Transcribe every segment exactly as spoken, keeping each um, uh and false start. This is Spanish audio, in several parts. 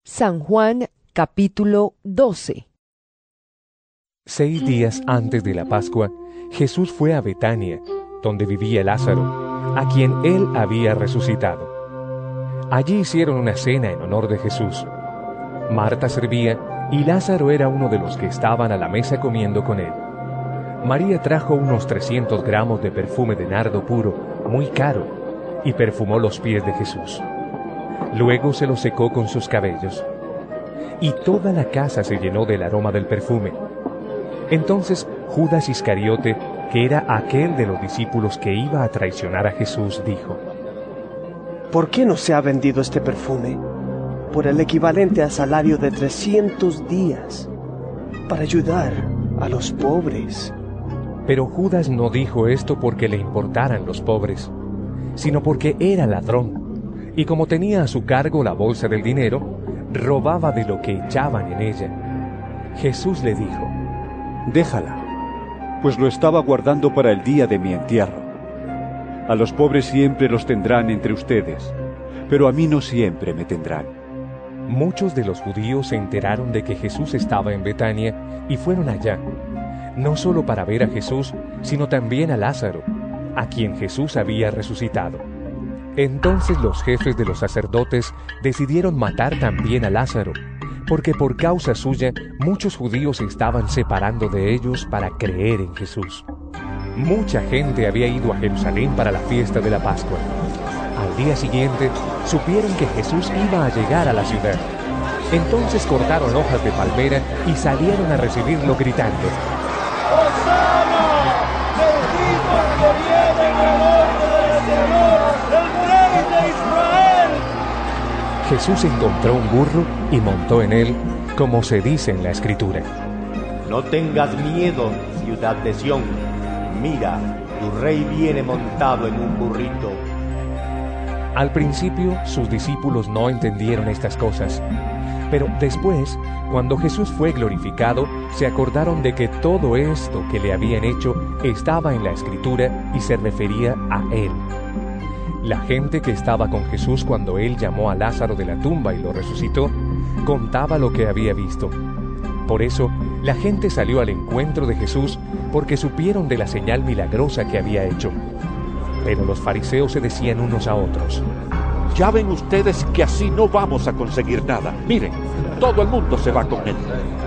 San Juan capítulo doce. Seis días antes de la Pascua, Jesús fue a Betania, donde vivía Lázaro, a quien él había resucitado. Allí hicieron una cena en honor de Jesús. Marta servía y Lázaro era uno de los que estaban a la mesa comiendo con él. María trajo unos trescientos gramos de perfume de nardo puro, muy caro, y perfumó los pies de Jesús. Luego se los secó con sus cabellos. Y toda la casa se llenó del aroma del perfume. Entonces Judas Iscariote, que era aquel de los discípulos que iba a traicionar a Jesús, dijo: ¿Por qué no se ha vendido este perfume por el equivalente al salario de trescientos días para ayudar a los pobres? Pero Judas no dijo esto porque le importaran los pobres, sino porque era ladrón, y como tenía a su cargo la bolsa del dinero, robaba de lo que echaban en ella. Jesús le dijo: Déjala, pues lo estaba guardando para el día de mi entierro. A los pobres siempre los tendrán entre ustedes, pero a mí no siempre me tendrán. Muchos de los judíos se enteraron de que Jesús estaba en Betania y fueron allá, no solo para ver a Jesús, sino también a Lázaro, a quien Jesús había resucitado. Entonces los jefes de los sacerdotes decidieron matar también a Lázaro, porque por causa suya muchos judíos se estaban separando de ellos para creer en Jesús. Mucha gente había ido a Jerusalén para la fiesta de la Pascua. Al día siguiente supieron que Jesús iba a llegar a la ciudad. Entonces cortaron hojas de palmera y salieron a recibirlo gritando: ¡Hosana! ¡Bendito el que viene en el nombre del Señor, el Rey de Israel! Jesús encontró un burro y montó en él, como se dice en la Escritura: No tengas miedo, ciudad de Sión. Mira, tu rey viene montado en un burrito. Al principio, sus discípulos no entendieron estas cosas. Pero después, cuando Jesús fue glorificado, se acordaron de que todo esto que le habían hecho estaba en la Escritura y se refería a él. La gente que estaba con Jesús cuando él llamó a Lázaro de la tumba y lo resucitó, contaba lo que había visto. Por eso, la gente salió al encuentro de Jesús porque supieron de la señal milagrosa que había hecho. Pero los fariseos se decían unos a otros: Ya ven ustedes que así no vamos a conseguir nada. Miren, todo el mundo se va con él.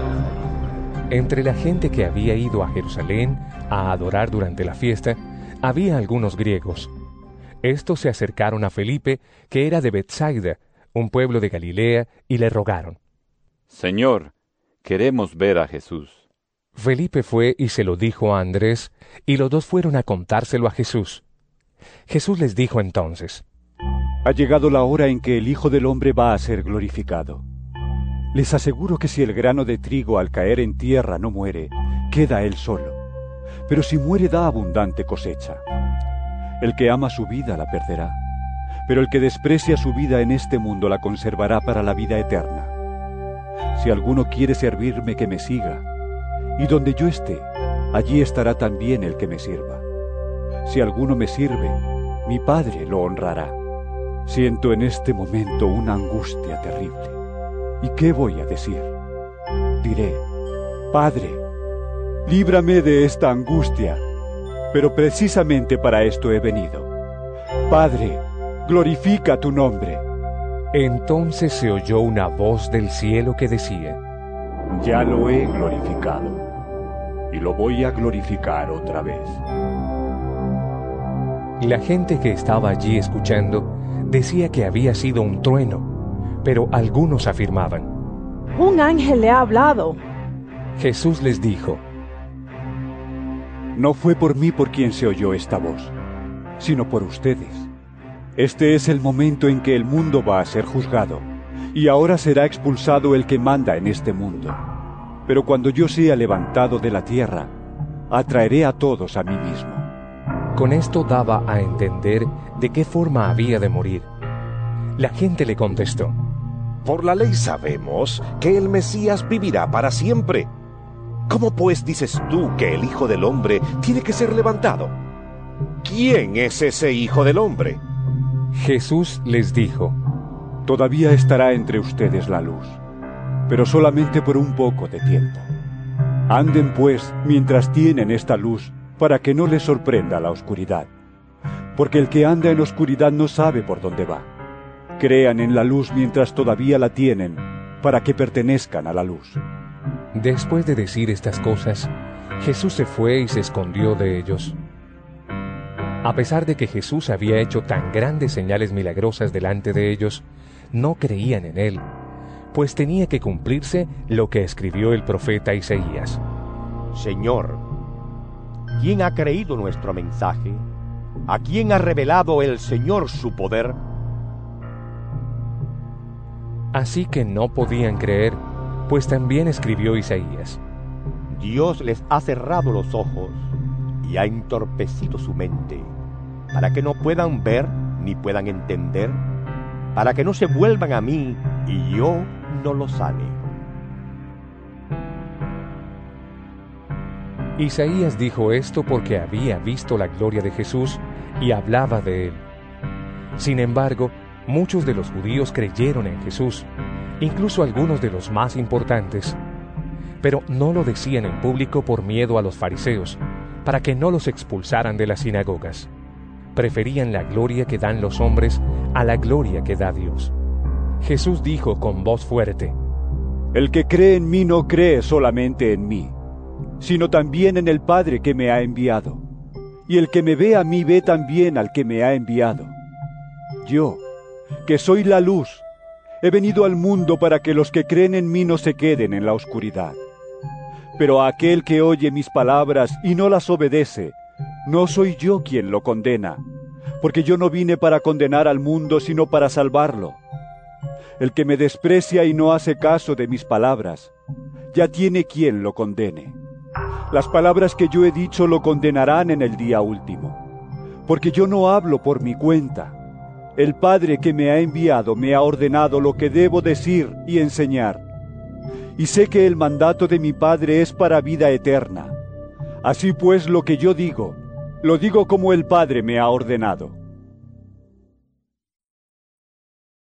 Entre la gente que había ido a Jerusalén a adorar durante la fiesta, había algunos griegos. Estos se acercaron a Felipe, que era de Betsaida, un pueblo de Galilea, y le rogaron: Señor, queremos ver a Jesús. Felipe fue y se lo dijo a Andrés, y los dos fueron a contárselo a Jesús. Jesús les dijo entonces: Ha llegado la hora en que el Hijo del Hombre va a ser glorificado. Les aseguro que si el grano de trigo al caer en tierra no muere, queda él solo. Pero si muere da abundante cosecha. El que ama su vida la perderá, pero el que desprecia su vida en este mundo la conservará para la vida eterna. Si alguno quiere servirme, que me siga, y donde yo esté, allí estará también el que me sirva. Si alguno me sirve, mi Padre lo honrará. Siento en este momento una angustia terrible. ¿Y qué voy a decir? Diré: Padre, líbrame de esta angustia. Pero precisamente para esto he venido. Padre, glorifica tu nombre. Entonces se oyó una voz del cielo que decía: Ya lo he glorificado, y lo voy a glorificar otra vez. La gente que estaba allí escuchando decía que había sido un trueno, pero algunos afirmaban: Un ángel le ha hablado. Jesús les dijo: No fue por mí por quien se oyó esta voz, sino por ustedes. Este es el momento en que el mundo va a ser juzgado, y ahora será expulsado el que manda en este mundo. Pero cuando yo sea levantado de la tierra, atraeré a todos a mí mismo. Con esto daba a entender de qué forma había de morir. La gente le contestó: Por la ley sabemos que el Mesías vivirá para siempre. ¿Cómo pues dices tú que el Hijo del Hombre tiene que ser levantado? ¿Quién es ese Hijo del Hombre? Jesús les dijo: Todavía estará entre ustedes la luz, pero solamente por un poco de tiempo. Anden pues mientras tienen esta luz, para que no les sorprenda la oscuridad. Porque el que anda en oscuridad no sabe por dónde va. Crean en la luz mientras todavía la tienen, para que pertenezcan a la luz. Después de decir estas cosas, Jesús se fue y se escondió de ellos. A pesar de que Jesús había hecho tan grandes señales milagrosas delante de ellos, no creían en él, pues tenía que cumplirse lo que escribió el profeta Isaías. Señor, ¿quién ha creído nuestro mensaje? ¿A quién ha revelado el Señor su poder? Así que no podían creer, pues también escribió Isaías. Dios les ha cerrado los ojos y ha entorpecido su mente, para que no puedan ver ni puedan entender, para que no se vuelvan a mí y yo no los sane. Isaías dijo esto porque había visto la gloria de Jesús y hablaba de él. Sin embargo, muchos de los judíos creyeron en Jesús, incluso algunos de los más importantes, pero no lo decían en público por miedo a los fariseos, para que no los expulsaran de las sinagogas. Preferían la gloria que dan los hombres a la gloria que da Dios. Jesús dijo con voz fuerte: El que cree en mí no cree solamente en mí, sino también en el Padre que me ha enviado. Y el que me ve a mí ve también al que me ha enviado. Yo, que soy la luz, he venido al mundo para que los que creen en mí no se queden en la oscuridad. Pero a aquel que oye mis palabras y no las obedece, no soy yo quien lo condena, porque yo no vine para condenar al mundo, sino para salvarlo. El que me desprecia y no hace caso de mis palabras, ya tiene quien lo condene. Las palabras que yo he dicho lo condenarán en el día último, porque yo no hablo por mi cuenta. El Padre que me ha enviado me ha ordenado lo que debo decir y enseñar. Y sé que el mandato de mi Padre es para vida eterna. Así pues, lo que yo digo, lo digo como el Padre me ha ordenado.